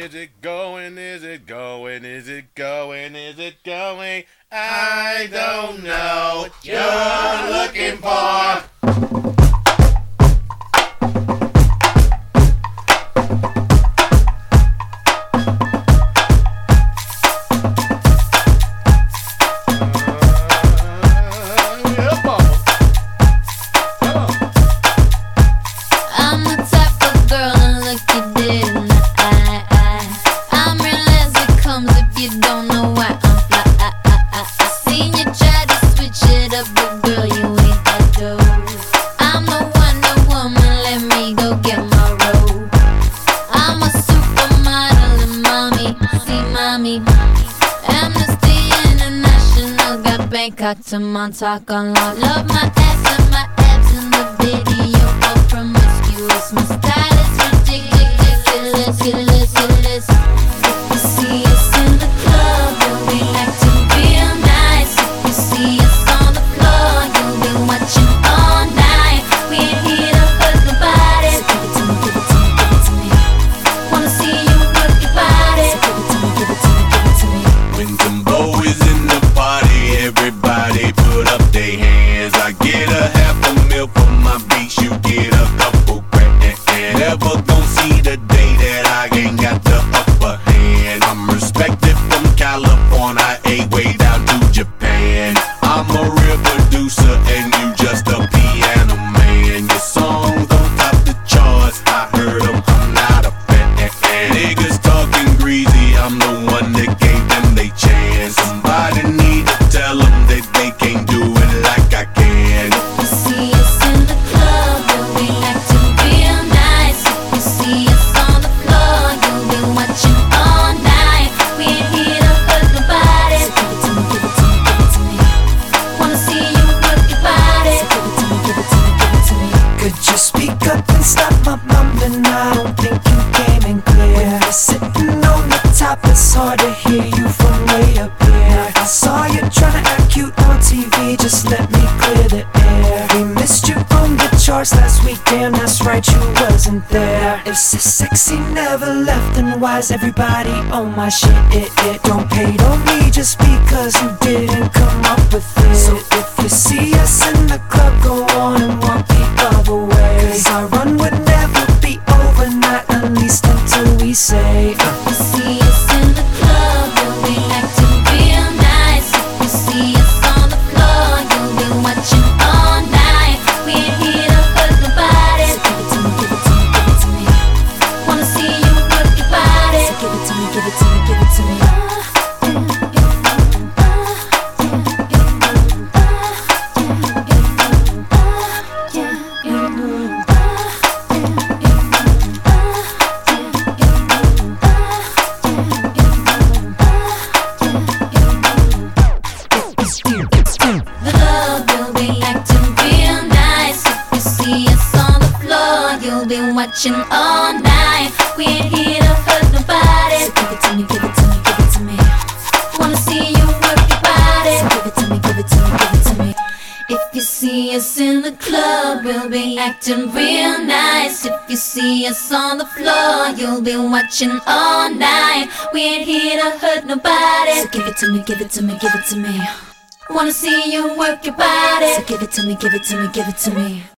Is it going? Is it going? Is it going? Is it going? I don't know what you're looking for. I'm the type of girl to look you dead in the eye. I'm real as it comes if you don't know why I'm fly. I seen you try to switch it up, but girl, you ain't that dope. I'm the Wonder Woman, let me go get my robe. I'm a supermodel and mommy, see mommy. Amnesty International got Bangkok to Montauk on lock. Love my ass and my abs in the video. Promiscuous, my style is ridiculous. If you see us in the club, you'll be acting real nice. If you see us on the floor, you'll be watching all night. We ain't here to hurt nobody. So give it to me, give it to me, give it to me. Wanna see you work your body. So give it to me, give it to me, give it to me. When Timbo is in the party, everybody put up their hands. I get a half a mil for my beats, you get a couple grand. Never gon' see the day that I ain't got the upper hand. I'm respected from California, way down to Japan. I'm a real producer and you just a piano man. Your songs don't top the charts, I heard them, I'm not a fan. Niggas talking greasy, I'm the one that gave them they chance. Somebody need to tell them that they can't do it like I can. If you see us in the club, you'll be acting real nice. If you see us on the floor, you'll be watching all night. We ain't here to hurt nobody. So give it to me, give it to me, give it to me. Wanna see you work your body. So give it to me, give it to me, give it to me. Could you speak up and stop my mumbling? I don't think you came in clear. When you're sitting on the top, it's hard to hear you from way up here. I saw you tryna act cute on TV, just let me clear the air. We missed you on the charts last week, damn that's right, you wasn't there. If sexy never left, then why's everybody on my shit? It don't hate on me just because you didn't come up with it. So if you see us in the club, go on and walk the other way. Cause our run would never be over, not at least until we say If you see us in the club, you'll be acting real nice. If you see us on the floor, you'll be watching all night. We ain't here to hurt nobody. So give it to me, give it to me, give it to me. Wanna see you work your body. So give it to me, give it to me, give it to me. The club, you'll be acting real nice. If you see us on the floor, you'll be watching all night. We ain't here to hurt nobody. So give it to me, give it to me, give it to me. Wanna see you work your body. So give it to me, give it to me, give it to me. If you see us in the club, we'll be acting real nice. If you see us on the floor, you'll be watching all night. We ain't here to hurt nobody. So give it to me, give it to me, give it to me. Wanna see you work your body. So give it to me, give it to me, give it to me.